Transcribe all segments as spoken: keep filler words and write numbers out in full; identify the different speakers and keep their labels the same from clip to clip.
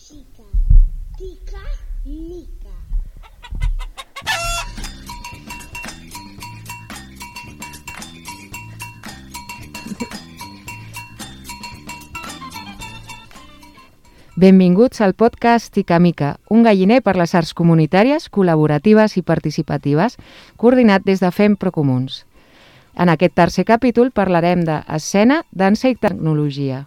Speaker 1: Chica, tica, mica.
Speaker 2: Benvinguts al podcast Tica Mica, un galliner per les arts comunitàries, col·laboratives i participatives, coordinat des de Fem Procomuns. En aquest tercer capítol parlarem d'escena, dansa i tecnologia.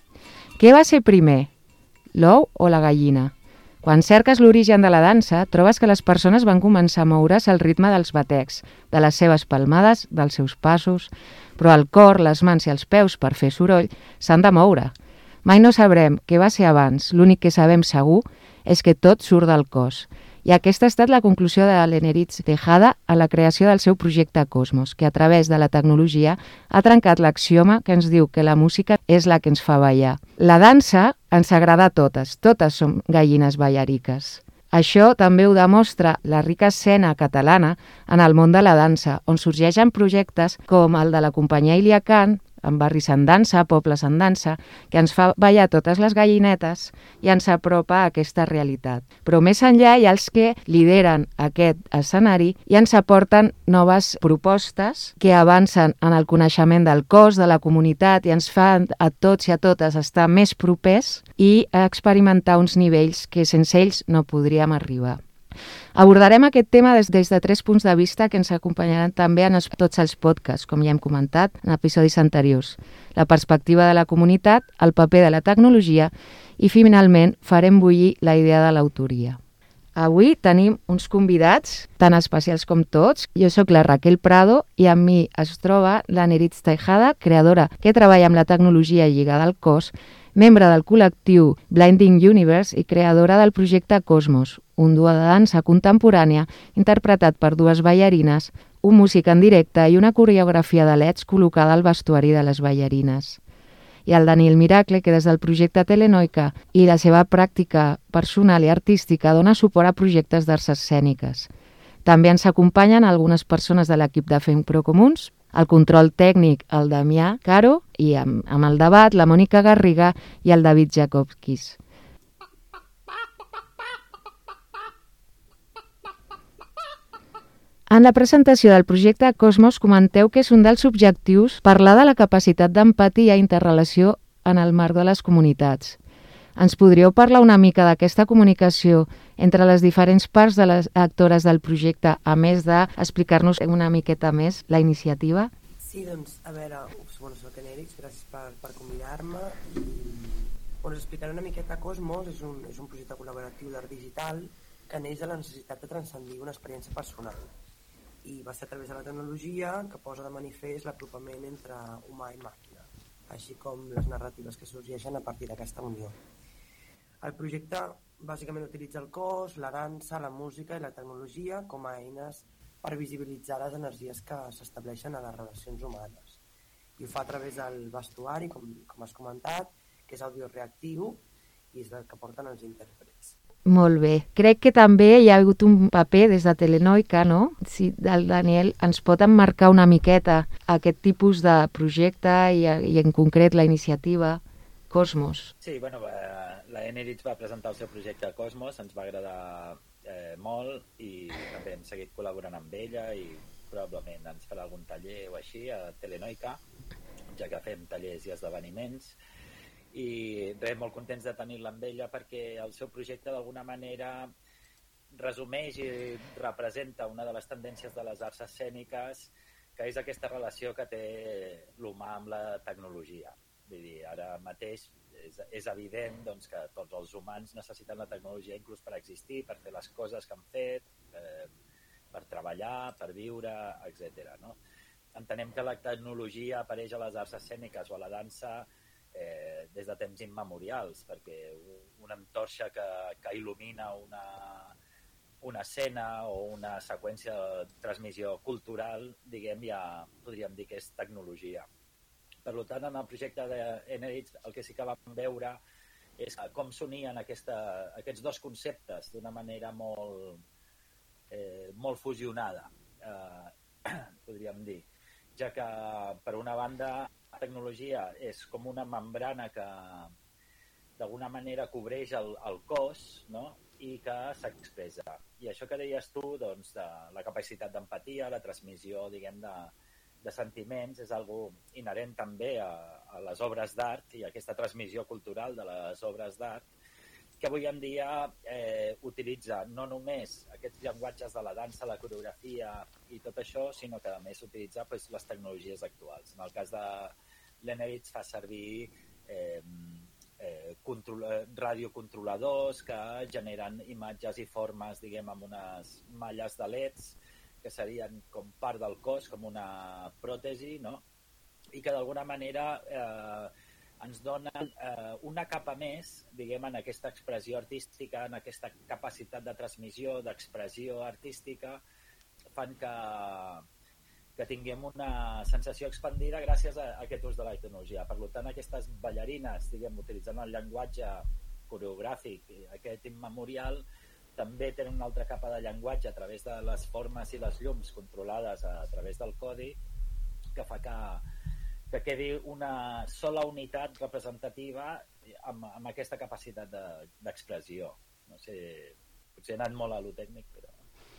Speaker 2: Què va ser primer, l'ou o la gallina? Quan cerques l'origen de la dansa, trobes que les persones van començar a moure's al ritme dels batecs, de les seves palmades, dels seus passos, però el cor, les mans i els peus per fer soroll s'han de moure. Mai no sabrem què va ser abans, l'únic que sabem segur és que tot surt del cos. I aquesta ha estat la conclusió de l'Eneritz Tejada a la creació del seu projecte Cosmos, que a través de la tecnologia ha trencat l'axioma que ens diu que la música és la que ens fa ballar. La dansa ens agrada a totes, totes som gallines ballariques. Això també ho demostra la rica escena catalana en el món de la dansa, on sorgeixen projectes com el de la companyia Ilia Khan, amb barris en dansa, pobles en dansa, que ens fa ballar totes les gallinetes i ens apropa a aquesta realitat. Però més enllà hi ha els que lideren aquest escenari i ens aporten noves propostes que avancen en el coneixement del cos, de la comunitat i ens fan a tots i a totes estar més propers i experimentar uns nivells que sense ells no podríem arribar. Abordarem aquest tema des, des de tres punts de vista que ens acompanyaran també en els, tots els podcasts, com ja hem comentat en episodis anteriors. La perspectiva de la comunitat, el paper de la tecnologia i, finalment, farem bullir la idea de l'autoria. Avui tenim uns convidats tan especials com tots. Jo sóc la Raquel Prado i amb mi es troba l'Eneritz Tejada, creadora que treballa amb la tecnologia lligada al cos, membre del col·lectiu Blinding Universe i creadora del projecte Cosmos, un duo de dansa contemporània interpretat per dues ballarines, un músic en directe i una coreografia de leds col·locada al vestuari de les ballarines. I el Daniel Miracle, que des del projecte Telenoica i la seva pràctica personal i artística dona suport a projectes d'arts escèniques. També ens acompanyen algunes persones de l'equip de Fem Procomuns, el control tècnic, el Damià Caro, i amb, amb el debat, la Mònica Garriga i el David Jakobkis. En la presentació del projecte Cosmos comenteu que és un dels objectius parlar de la capacitat d'empatia i interrelació en el marc de les comunitats. Ens podríeu parlar una mica d'aquesta comunicació entre les diferents parts de les actores del projecte, a més d'explicar-nos una miqueta més la iniciativa?
Speaker 3: Sí, doncs, a veure, bueno, soc Eneritz, gràcies per, per convidar-me. I, bueno, explicaré una miqueta Cosmos, és un, és un projecte col·laboratiu d'art digital que neix de la necessitat de transcendir una experiència personal. I va ser a través de la tecnologia que posa de manifest l'apropament entre humà i màquina, així com les narratives que sorgeixen a partir d'aquesta unió. El projecte bàsicament utilitza el cos, la dansa, la música i la tecnologia com a eines per visibilitzar les energies que s'estableixen a les relacions humanes. I ho fa a través del vestuari, com, com has comentat, que és audioreactiu i és el que porten els intèrprets.
Speaker 2: Molt bé. Crec que també hi ha hagut un paper des de Telenoica, no? Si el Daniel ens pot emmarcar una miqueta aquest tipus de projecte i, i en concret la iniciativa Cosmos.
Speaker 4: Sí, bueno, la Eneritz va presentar el seu projecte Cosmos, ens va agradar eh, molt i també hem seguit col·laborant amb ella i probablement ens farà algun taller o així a Telenoica, ja que fem tallers i esdeveniments. I res, molt contents de tenir-la amb ella perquè el seu projecte d'alguna manera resumeix i representa una de les tendències de les arts escèniques, que és aquesta relació que té l'humà amb la tecnologia. Vull dir, ara mateix és, és evident doncs, que tots els humans necessiten la tecnologia inclús per existir, per fer les coses que han fet, eh, per treballar, per viure, etcètera. No? Entenem que la tecnologia apareix a les arts escèniques o a la dansa Eh, des de temps immemorials, perquè una antorxa que, que il·lumina una, una escena o una seqüència de transmissió cultural, diguem, ja podríem dir que és tecnologia. Per tant, en el projecte d'Eneritz el que sí que vam veure és com s'unien aquesta, aquests dos conceptes d'una manera molt, eh, molt fusionada, eh, podríem dir, ja que per una banda la tecnologia és com una membrana que, d'alguna manera cobreix el, el cos, no? I que s'expressa. I això que deies tu, doncs, de la capacitat d'empatia, la transmissió, diguem, de, de sentiments, és algo inherent també a, a les obres d'art i a aquesta transmissió cultural de les obres d'art, que avui en dia eh, utilitza no només aquests llenguatges de la dansa, la coreografia i tot això, sinó que a més utilitza pues, les tecnologies actuals. En el cas de l'Eneritz fa servir eh, eh, control, radiocontroladors que generen imatges i formes, diguem, amb unes malles de leds que serien com part del cos, com una pròtesi, no? I que d'alguna manera eh, ens donen eh, una capa més, diguem, en aquesta expressió artística, en aquesta capacitat de transmissió, d'expressió artística, fan que, que tinguem una sensació expandida gràcies a, a aquest ús de la tecnologia. Per tant, aquestes ballarines, diguem, utilitzant el llenguatge coreogràfic, aquest immemorial, també tenen una altra capa de llenguatge a través de les formes i les llums controlades a, a través del codi, que fa que que quedi una sola unitat representativa amb, amb aquesta capacitat d'expressió. De, no sé, potser he anat molt a lo tècnic, però...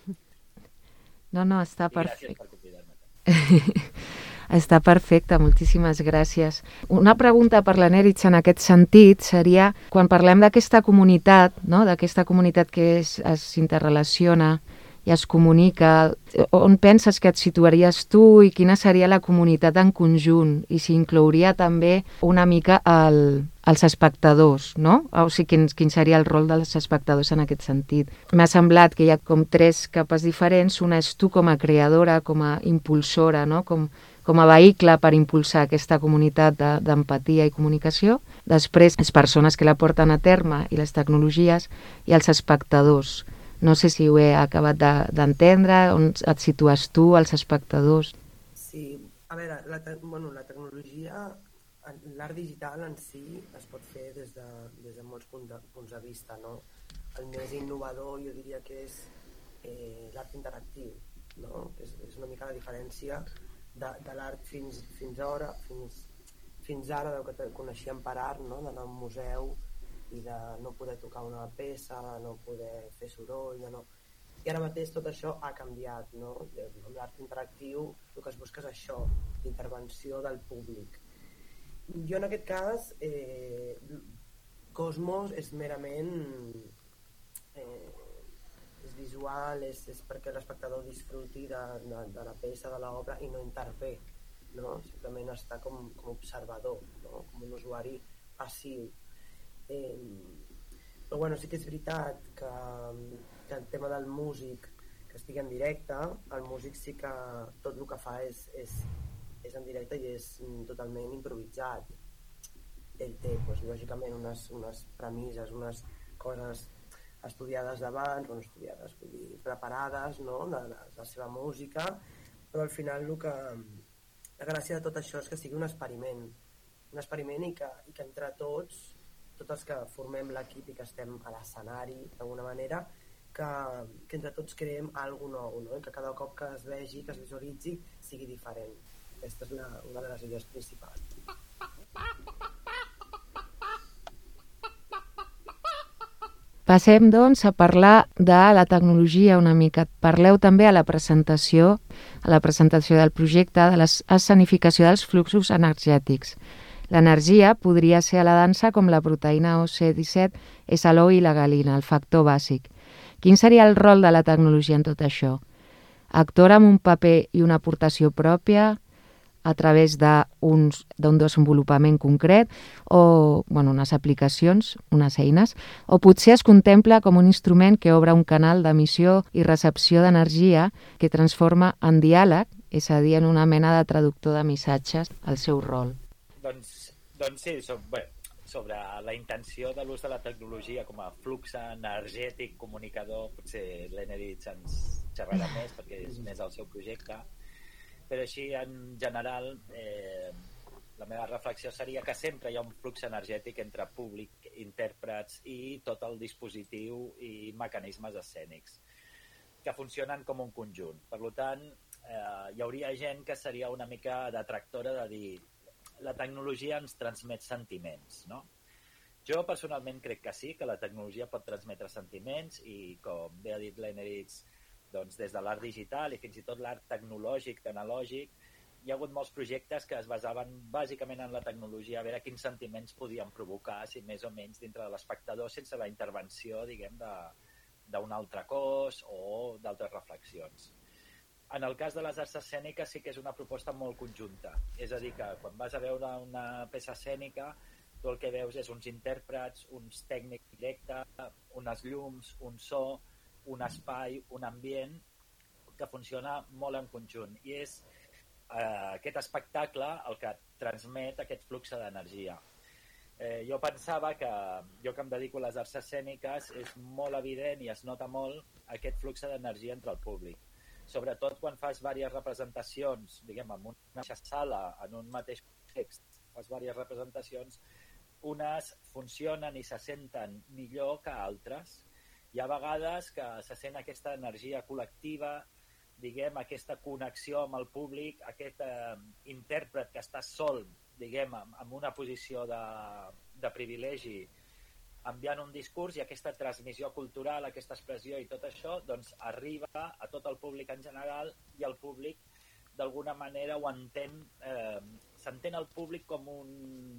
Speaker 2: No, no, està
Speaker 4: I
Speaker 2: perfecte.
Speaker 4: gràcies per convidar-me.
Speaker 2: Està perfecte, moltíssimes gràcies. Una pregunta per l'Eneritz en aquest sentit seria, quan parlem d'aquesta comunitat, no? D'aquesta comunitat que es, es interrelaciona i es comunica, on penses que et situaries tu i quina seria la comunitat en conjunt i si inclouria també una mica el, els espectadors, no? O sigui, quin, quin seria el rol dels espectadors en aquest sentit. M'ha semblat que hi ha com tres capes diferents, una és tu com a creadora, com a impulsora, no? Com, com a vehicle per impulsar aquesta comunitat d'empatia de, i comunicació. Després, les persones que la porten a terme i les tecnologies i els espectadors. No sé si ho he acabat d'entendre, de, on et situes tu, els espectadors.
Speaker 3: Sí, a veure, la, te bueno, la tecnologia, l'art digital en si es pot fer des de, des de molts punts de, punts de vista, no? El més innovador jo diria que és eh, l'art interactiu, no? És, és una mica la diferència de, de l'art fins, fins ara, fins, fins ara, del que coneixíem per art, no? D'anar a un museu i de no poder tocar una peça, de no poder fer soroll, de no... I ara mateix tot això ha canviat, no? Amb l'art interactiu el que es busca és això, l'intervenció del públic. Jo en aquest cas, eh, Cosmos és merament eh, és visual, és, és perquè l'espectador disfruti de, de, de la peça, de l'obra i no intervé, no? Simplement està com, com observador, no? Com un usuari passiu. Eh, però bueno, sí que és veritat que, que el tema del músic que estigui en directe, el músic sí que tot el que fa és, és, és en directe i és totalment improvisat. Ell té, doncs, lògicament, unes, unes premisses, unes coses estudiades d'abans, bueno, estudiades, vull dir, preparades, no?, de, de la seva música, però al final el que, la gràcia de tot això és que sigui un experiment, un experiment i que, i que entre tots, tots els que formem l'equip i que estem a l'escenari d'alguna manera, que, que entre tots creem alguna nou, no? I que cada cop que es vegi, que es visualitzi, sigui diferent. Aquesta és la, una de les idees principals.
Speaker 2: Passem, doncs, a parlar de la tecnologia una mica. Parleu també a la presentació, a la presentació del projecte, de l'escenificació dels fluxos energètics. L'energia podria ser a la dansa com la proteïna O C disset és a l'ou i la galina, el factor bàsic. Quin seria el rol de la tecnologia en tot això? Actor amb un paper i una aportació pròpia a través d'un desenvolupament concret o bueno, unes aplicacions, unes eines, o potser es contempla com un instrument que obre un canal d'emissió i recepció d'energia que transforma en diàleg, és a dir, en una mena de traductor de missatges, el seu rol.
Speaker 4: Doncs, doncs sí, so, bé, sobre la intenció de l'ús de la tecnologia com a flux energètic comunicador, potser l'Eneritz ens xerrarà més perquè és més el seu projecte, però així en general eh, la meva reflexió seria que sempre hi ha un flux energètic entre públic, intèrprets i tot el dispositiu i mecanismes escènics que funcionen com un conjunt. Per tant, eh, hi hauria gent que seria una mica detractora de dir la tecnologia ens transmet sentiments, no? Jo personalment crec que sí, que la tecnologia pot transmetre sentiments i, com bé ha dit l'Eneritz, doncs des de l'art digital i fins i tot l'art tecnològic, analògic, hi ha hagut molts projectes que es basaven bàsicament en la tecnologia, a veure quins sentiments podien provocar, si més o menys, dintre de l'espectador, sense la intervenció, diguem, d'un altre cos o d'altres reflexions. En el cas de les arts escèniques sí que és una proposta molt conjunta. És a dir, que quan vas a veure una peça escènica, tu el que veus és uns intèrprets, uns tècnics directes, unes llums, un so, un espai, un ambient, que funciona molt en conjunt. I és eh, aquest espectacle el que transmet aquest flux d'energia. Eh, jo pensava que, jo que em dedico a les arts escèniques, és molt evident i es nota molt aquest flux d'energia entre el públic. Sobretot quan fas diverses representacions, diguem, en una mateixa sala, en un mateix text, fas diverses representacions, unes funcionen i se senten millor que altres. Hi ha vegades que se sent aquesta energia col·lectiva, diguem, aquesta connexió amb el públic, aquest eh, intèrpret que està sol, diguem, en una posició de, de privilegi, enviant un discurs, i aquesta transmissió cultural, aquesta expressió i tot això, doncs arriba a tot el públic en general, i el públic d'alguna manera ho entén, eh, s'entén el públic com un,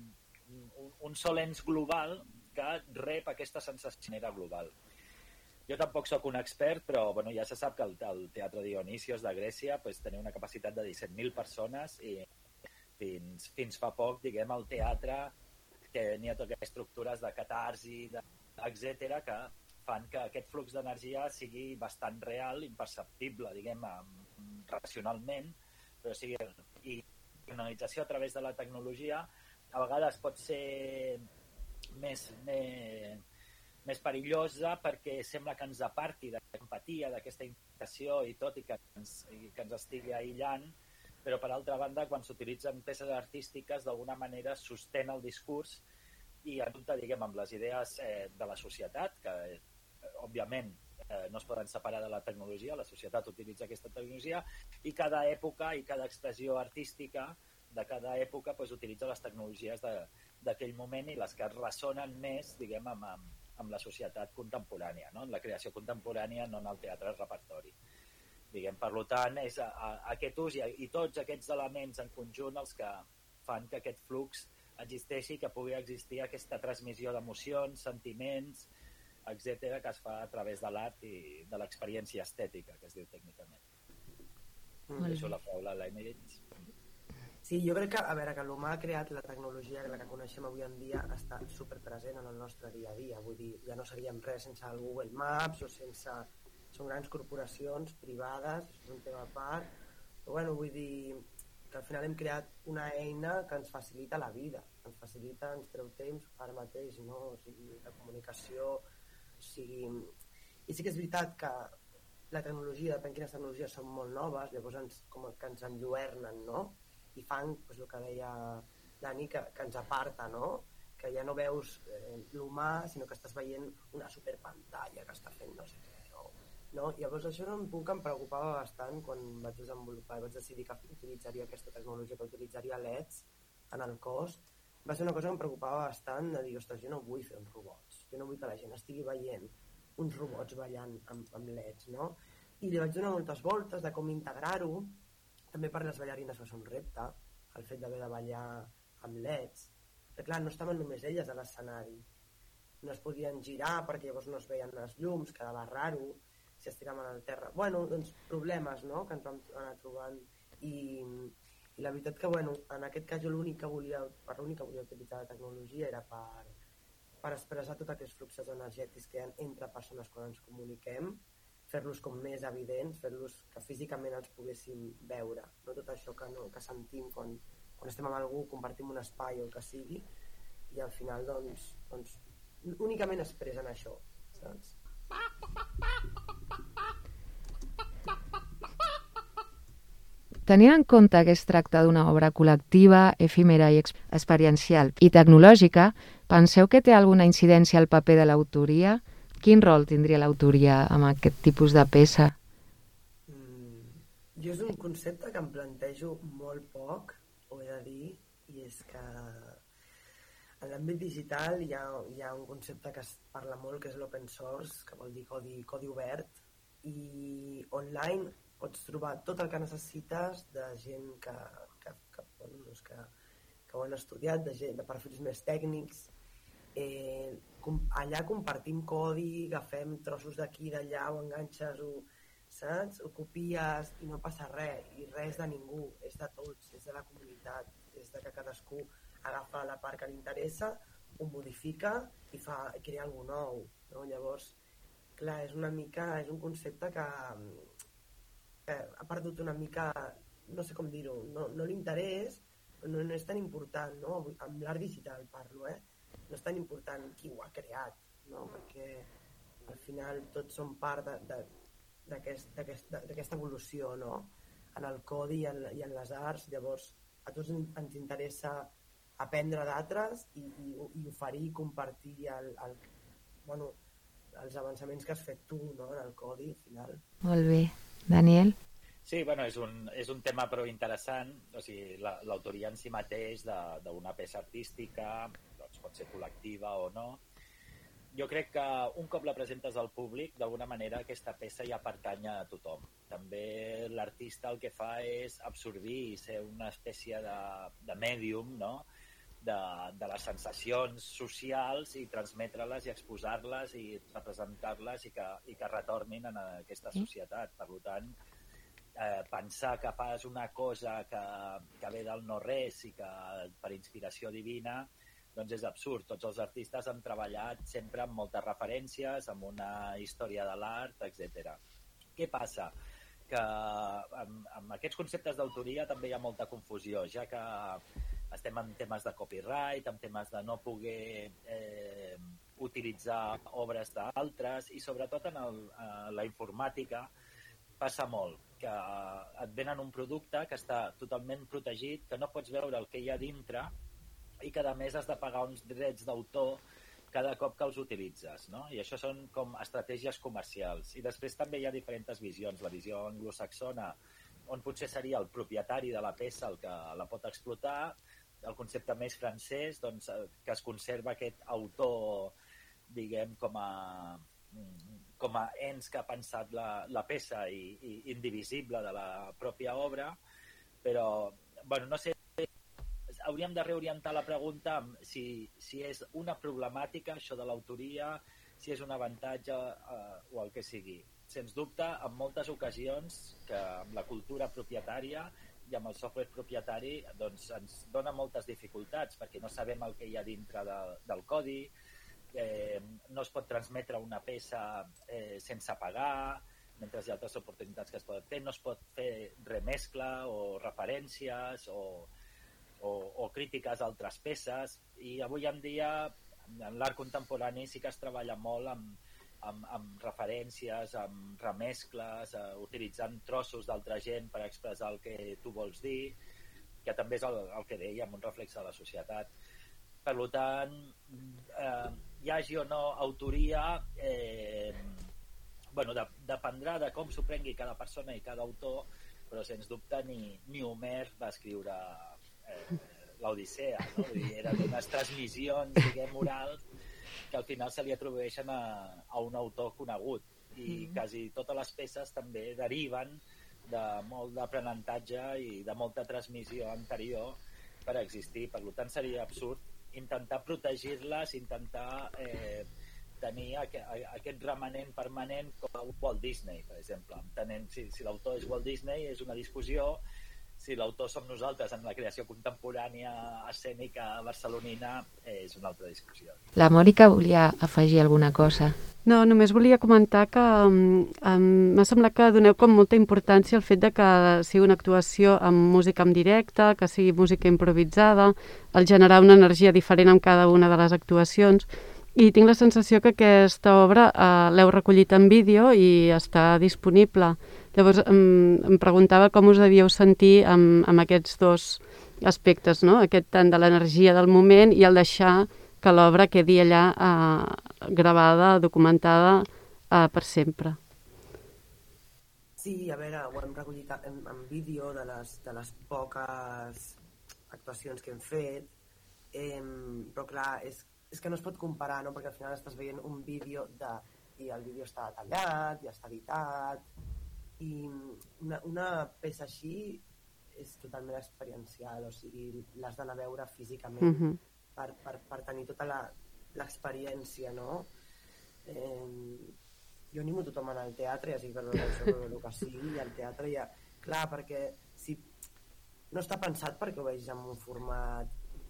Speaker 4: un, un sol ens global que rep aquesta sensació global. Jo tampoc sóc un expert, però bueno, ja se sap que el, el Teatre Dionisios de Grècia pues, tenia una capacitat de disset mil persones i fins, fins fa poc, diguem, el teatre tenia totes les estructures de catarsi, de, etcètera, que fan que aquest flux d'energia sigui bastant real, imperceptible, diguem, racionalment, però sigui... I la canalització a través de la tecnologia a vegades pot ser més, més, més perillosa perquè sembla que ens aparti d'aquesta empatia, d'aquesta implicació i tot, i que ens, i que ens estigui aïllant, però per altra banda, quan s'utilitzen peces artístiques, d'alguna manera sostén el discurs i apunta, diguem, amb les idees eh, de la societat, que eh, òbviament eh, no es poden separar de la tecnologia, la societat utilitza aquesta tecnologia, i cada època i cada expressió artística de cada època pues, utilitza les tecnologies d'aquell moment i les que ressonen més, diguem, amb, amb, amb la societat contemporània, no? En la creació contemporània, no en el teatre repertori. Diguem, per tant, és a, a, aquest ús i, i tots aquests elements en conjunt els que fan que aquest flux existeixi, que pugui existir aquesta transmissió d'emocions, sentiments, etcètera, que es fa a través de l'art i de l'experiència estètica, que es diu tècnicament. Mm. Deixo la paraula a l'Eneritz.
Speaker 3: Sí, jo crec que, a veure, que l'humà ha creat la tecnologia, que la que coneixem avui en dia està superpresent en el nostre dia a dia. Vull dir, ja no seríem res sense el Google Maps o sense... Són grans corporacions privades, és un tema a part, però bueno, vull dir que al final hem creat una eina que ens facilita la vida, ens facilita, ens treu temps ara mateix, no? O sigui, la comunicació, o sigui... I sí que és veritat que la tecnologia, depèn quines tecnologies són molt noves, llavors ens, com que ens enlluernen, no? I fan, doncs, el que deia Dani, que, que ens aparta, no? Que ja no veus eh, l'humà, sinó que estàs veient una superpantalla que està fent no sé què, no? Llavors això era un punt que em preocupava bastant quan vaig desenvolupar i vaig decidir que utilitzaria aquesta tecnologia, que utilitzaria L E Ds en el cos. Va ser una cosa que em preocupava bastant de dir, ostres, jo no vull fer uns robots, jo no vull que la gent estigui veient uns robots ballant amb, amb L E Ds, no? I li vaig donar moltes voltes de com integrar-ho. També per les ballarines va ser un repte, el fet d'haver de ballar amb L E Ds, perquè clar, no estaven només elles a l'escenari, no es podien girar perquè llavors no es veien les llums, quedava raro, si estiraven al terra, bueno, doncs problemes, no?, que ens vam anar trobant i, i la veritat que, bueno, en aquest cas jo l'únic que volia, per l'únic que volia utilitzar la tecnologia era per, per expressar tots aquests fluxos energètics que hi ha entre persones quan ens comuniquem, fer-los com més evidents, fer-los que físicament els poguéssim veure, no tot això que, no, que sentim quan, quan estem amb algú, compartim un espai o el que sigui, i al final, doncs, doncs únicament expressen això, saps?
Speaker 2: Tenint en compte que es tracta d'una obra col·lectiva, efímera i experiencial i tecnològica, penseu que té alguna incidència al paper de l'autoria? Quin rol tindria l'autoria amb aquest tipus de peça?
Speaker 3: Mm, jo és un concepte que em plantejo molt poc, ho he de dir, i és que En l'àmbit digital hi ha, hi ha un concepte que es parla molt, que és l'open source, que vol dir codi, codi obert, i online pots trobar tot el que necessites de gent que, que, que, bueno, doncs que, que ho han estudiat, de, gent, de perfils més tècnics. Eh, com, allà compartim codi, agafem trossos d'aquí, d'allà, ho enganxes, ho, saps? Ho copies i no passa res, i res de ningú, és de tots, és de la comunitat, és de que cadascú agafa la part que li interessa, ho modifica i fa, crea alguna nou, no? Llavors, clar, és una mica, és un concepte que, que ha perdut una mica, no sé com dir-ho, no, no l'interès, no, no és tan important, no? Amb l'art digital parlo, eh? No és tan important qui ho ha creat, no? Perquè al final tots som part d'aquesta aquest, aquest, evolució, no? En el codi i en, i en les arts, llavors a tots ens interessa aprendre d'altres i, i, i oferir i compartir el, el, bueno, els avançaments que has fet tu, no? En el codi, al final.
Speaker 2: Molt bé. Daniel?
Speaker 4: Sí, bueno, és un, és un tema prou interessant, o sigui, l'autoria en si mateix d'una peça artística, doncs pot ser col·lectiva o no. Jo crec que un cop la presentes al públic, d'alguna manera aquesta peça ja pertany a tothom. També l'artista el que fa és absorbir i ser una espècie de, de mèdium, no? de, de les sensacions socials i transmetre-les i exposar-les i representar-les i que, i que retornin a aquesta societat. Per tant, eh, pensar que fas una cosa que, que ve del no-res i que per inspiració divina, doncs és absurd. Tots els artistes han treballat sempre amb moltes referències, amb una història de l'art, etcètera. Què passa? Que amb, amb aquests conceptes d'autoria també hi ha molta confusió, ja que estem en temes de copyright, en temes de no poder eh, utilitzar obres d'altres i sobretot en el, eh, la informàtica passa molt, que et venen un producte que està totalment protegit, que no pots veure el que hi ha dintre i que a més has de pagar uns drets d'autor cada cop que els utilitzes, no? I això són com estratègies comercials. I després també hi ha diferents visions. La visió anglosaxona, on potser seria el propietari de la peça el que la pot explotar, el concepte més francès, doncs, que es conserva aquest autor, diguem, com a, com a ens que ha pensat la, la peça i, i indivisible de la pròpia obra, però, bueno, no sé, hauríem de reorientar la pregunta si, si és una problemàtica, això de l'autoria, si és un avantatge eh, o el que sigui. Sens dubte, en moltes ocasions, que amb la cultura propietària i amb el software propietari doncs, ens dona moltes dificultats, perquè no sabem el que hi ha dintre de, del codi, eh, no es pot transmetre una peça eh, sense pagar, mentre hi ha altres oportunitats que es poden fer, no es pot fer remescla o referències o O, o crítiques a altres peces, i avui en dia en l'art contemporani sí que es treballa molt amb, amb, amb referències, amb remescles, eh, utilitzant trossos d'altra gent per expressar el que tu vols dir, que també és el, el que dèiem, un reflex de la societat. Per tant, eh, hi hagi o no autoria, eh, bueno, de, dependrà de com s'ho prengui cada persona i cada autor, però sens dubte ni, ni Homer va escriure l'Odissea, no? Vull dir, eren unes transmissions, diguem, morals que al final se li atribueixen a, a un autor conegut i mm. quasi totes les peces també deriven de molt d'aprenentatge i de molta transmissió anterior per existir. Per tant, seria absurd intentar protegir-les, intentar eh, tenir aqu aquest remanent permanent com a Walt Disney, per exemple. Entenent, si, si l'autor és Walt Disney és una discussió, si l'autor som nosaltres en la creació contemporània escènica barcelonina és una altra discussió.
Speaker 2: La Mònica volia afegir alguna cosa.
Speaker 5: No, només volia comentar que um, m'ha semblat que doneu com molta importància al fet de que sigui una actuació amb música en directe, que sigui música improvisada, el generar una energia diferent en cada una de les actuacions. I tinc la sensació que aquesta obra eh, l'heu recollit en vídeo i està disponible. Llavors em, em preguntava com us devíeu sentir amb, amb aquests dos aspectes, no? Aquest tant de l'energia del moment i el deixar que l'obra quedi allà eh, gravada, documentada eh, per sempre.
Speaker 3: Sí, a veure, ho hem recollit en, en vídeo de les, de les poques actuacions que hem fet Eh, però clar, és, és que no es pot comparar, no? Perquè al final estàs veient un vídeo de, i el vídeo està tallat, ja està editat, i una, una peça així és totalment experiencial, o sigui, l'has d'anar a veure físicament
Speaker 5: Mhm.
Speaker 3: per, per, per tenir tota la, l'experiència, no? Eh, jo animo tothom a anar al teatre, ja sigui per veure això, per veure el que sigui, i al teatre ja... Clar, perquè si no està pensat perquè ho vegis en un format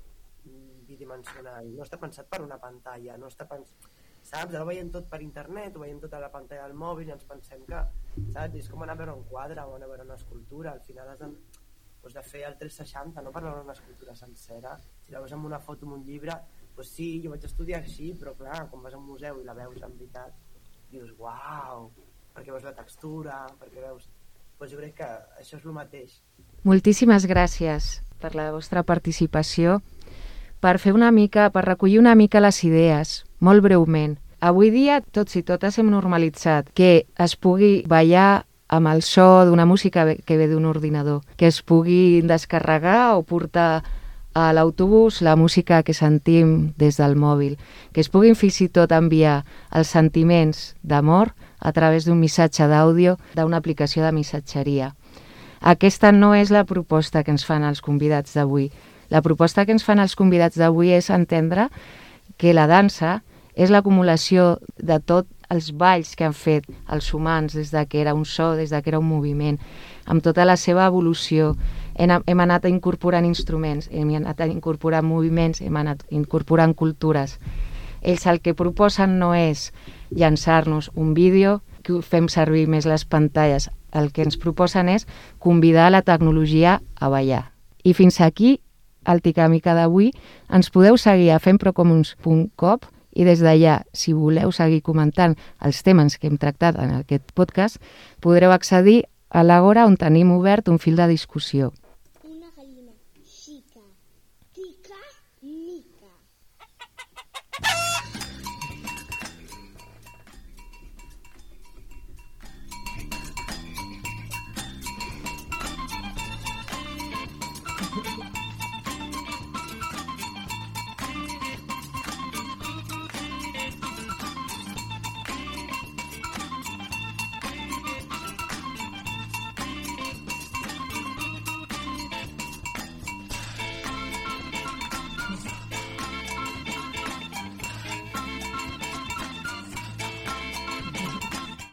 Speaker 3: bidimensional, no està pensat per una pantalla, no està pensat... Saps? Ara ho veiem tot per internet, ho veiem tot a la pantalla del mòbil i ens pensem que, saps? És com anar a veure un quadre o anar a veure una escultura, al final has de, doncs de fer el tres seixanta, no per veure una escultura sencera. Si la veus en una foto, en un llibre, doncs sí, jo vaig estudiar així, però clar, quan vas a un museu i la veus en veritat, dius, uau, perquè veus la textura, perquè veus... Doncs jo crec que això és el mateix.
Speaker 2: Moltíssimes gràcies per la vostra participació, per fer una mica, per recollir una mica les idees, molt breument. Avui dia, tots i totes hem normalitzat que es pugui ballar amb el so d'una música que ve d'un ordinador, que es pugui descarregar o portar a l'autobús la música que sentim des del mòbil, que es puguin fins i tot enviar els sentiments d'amor a través d'un missatge d'àudio d'una aplicació de missatgeria. Aquesta no és la proposta que ens fan els convidats d'avui. La proposta que ens fan els convidats d'avui és entendre que la dansa és l'acumulació de tots els balls que han fet els humans des de que era un so, des de que era un moviment, amb tota la seva evolució. Hem, hem anat incorporant instruments, hem anat incorporant moviments, hem anat incorporant cultures. Ells el que proposen no és llançar-nos un vídeo, que fem servir més les pantalles. El que ens proposen és convidar la tecnologia a ballar. I fins aquí el Ticamica d'avui. Ens podeu seguir a femprocomuns punt com i des d'allà, si voleu seguir comentant els temes que hem tractat en aquest podcast, podreu accedir a l'Àgora on tenim obert un fil de discussió.